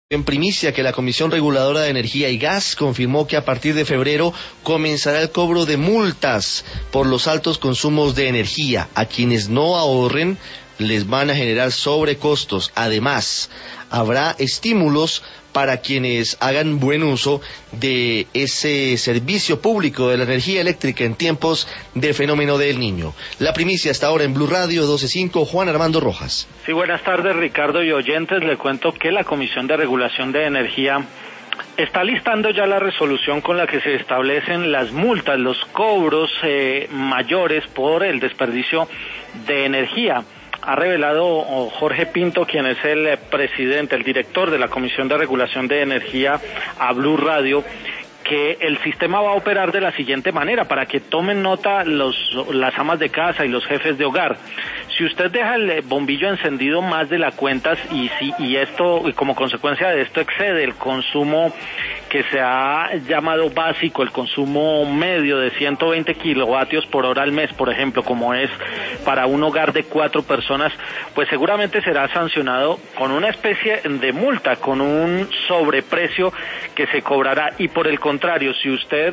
En primicia que la Comisión Reguladora de Energía y Gas confirmó que a partir de febrero comenzará el cobro de multas por los altos consumos de energía. A quienes no ahorren les van a generar sobrecostos. Además, habrá estímulos para quienes hagan buen uso de ese servicio público de la energía eléctrica en tiempos de fenómeno del Niño. La primicia está ahora en Blue Radio 12.5, Juan Armando Rojas. Sí, buenas tardes, Ricardo y oyentes. Le cuento que la Comisión de Regulación de Energía está listando ya la resolución con la que se establecen las multas, los cobros mayores por el desperdicio de energía. Ha revelado Jorge Pinto, quien es el presidente, el director de la Comisión de Regulación de Energía, a Blue Radio, que el sistema va a operar de la siguiente manera, para que tomen nota las amas de casa y los jefes de hogar. Si usted deja el bombillo encendido más de la cuenta y esto, como consecuencia de esto, excede el consumo que se ha llamado básico, el consumo medio de 120 kilovatios por hora al mes, por ejemplo, como es para un hogar de 4 personas, pues seguramente será sancionado con una especie de multa, con un sobreprecio que se cobrará. Y por el contrario, si usted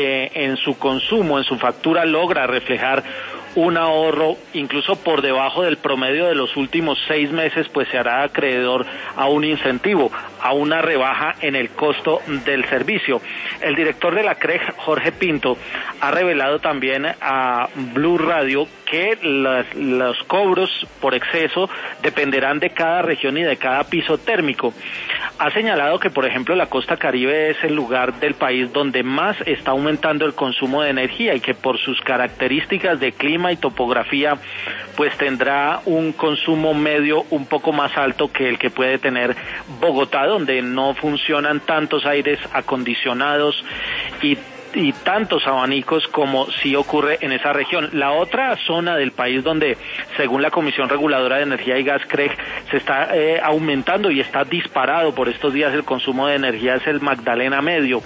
en su consumo, en su factura, logra reflejar un ahorro incluso por debajo del promedio de los últimos 6 meses, pues se hará acreedor a un incentivo, a una rebaja en el costo del servicio. El director de la CREG, Jorge Pinto, ha revelado también a Blue Radio que los cobros por exceso dependerán de cada región y de cada piso térmico. Ha señalado que, por ejemplo, la costa Caribe es el lugar del país donde más está aumentando el consumo de energía y que por sus características de clima y topografía, pues tendrá un consumo medio un poco más alto que el que puede tener Bogotá, donde no funcionan tantos aires acondicionados y tantos abanicos como sí ocurre en esa región. La otra zona del país donde, según la Comisión Reguladora de Energía y Gas, CREG, se está aumentando y está disparado por estos días el consumo de energía es el Magdalena Medio.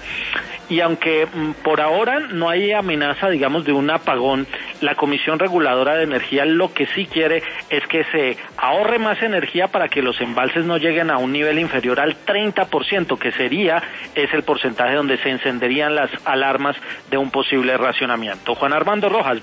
Y aunque por ahora no hay amenaza, digamos, de un apagón, la Comisión Reguladora de Energía lo que sí quiere es que se ahorre más energía para que los embalses no lleguen a un nivel inferior al 30%, que es el porcentaje donde se encenderían las alarmas de un posible racionamiento. Juan Armando Rojas.